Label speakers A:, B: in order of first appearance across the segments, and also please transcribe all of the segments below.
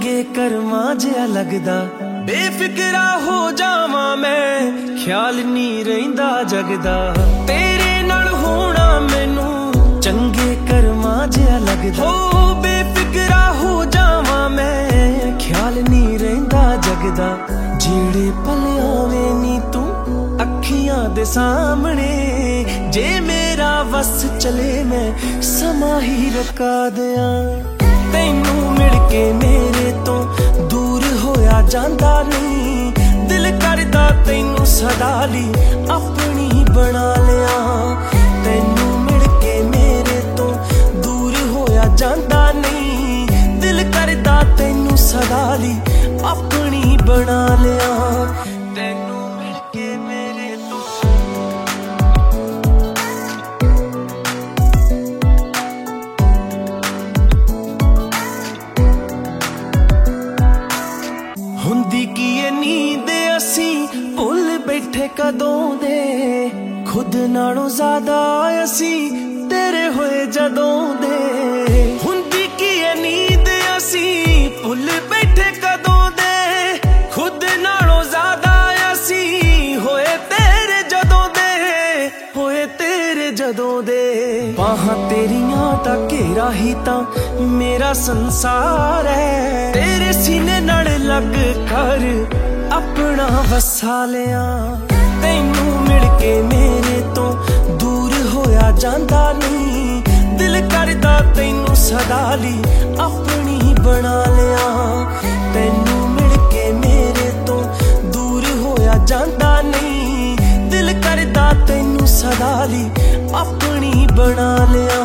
A: चंगे कर्मा जिहा लगदा। बेफिक्रा हो जावां मैं, ख्याल नी रहिंदा जगदा। तेरे नाल होना मैनू चंगे कर्मा जिहा लगदा। हो बेफिक्रा हो जावां मैं, ख्याल नी रहिंदा जगदा। जेड़े पल आवे नी तू अखियां दे सामने, जे मेरा वस चले मैं समा ही रका दियां। तैनू मिल के मेरे तो दूर होया जांदा नहीं, दिल करदा तैनू सदा लई अपनी बना लिया। तैनू मिल के मेरे तो दूर होया जांदा नहीं, दिल करदा तैनू सदा लई अपनी बना लिया। तैनू मिल के मेरे तो हुंदी की ये नींद असी भुल बैठे कदों दे, खुद नालों ज्यादा असी तेरे होए जदों दे। हुंदी की ये नींद असी भुल बैठे कदों दे, खुद नालों ज्यादा असी होए तेरे जदों दे, होए तेरे जदों दे। बाहां तेरियां दा घेरा ही तां मेरा संसार है, तेरे सीने नाल लग कर अपना वसा लिया। तैनू मिल के मेरे तो दूर होया जांदा नहीं, दिल करदा तैनू सदा लई अपनी बना लिया। तैनू मिल के मेरे तो दूर होया जांदा नहीं, दिल करदा तैनू सदा लई अपनी बना लिया।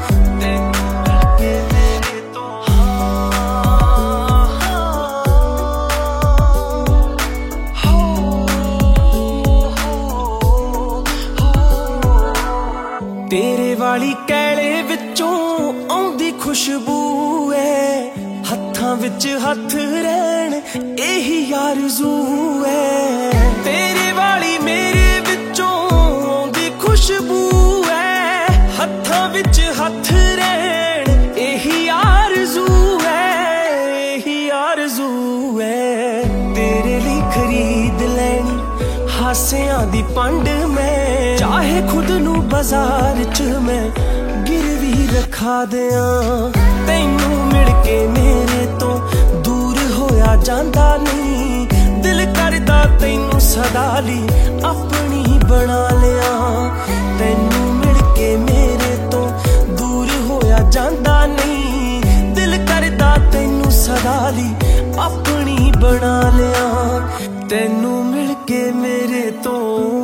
A: तेरे वाली कैले विचों आउंदी खुशबू है, हत्थां विच हत्थ रहन एही आरज़ू है। तेरे वाली मेरे विचों आउंदी खुशबू है, हत्थां विच हत्थ रहन एही आरज़ू है, एही आरज़ू है। तेरे लिए खरीद लैनी हासियां दी पंड मैं, चाहे खुद नू बाजार च मैं गिरवी रखा दियां। तैनू मिल के मेरे तो दूर होया जांदा नहीं, दिल करदा तैनू सदा लई अपनी बना लिया। तैनू मिल के मेरे तो दूर होया जांदा नहीं, दिल करदा तैनू सदा लई अपनी बना लिया। तैनू मिल के मेरे तो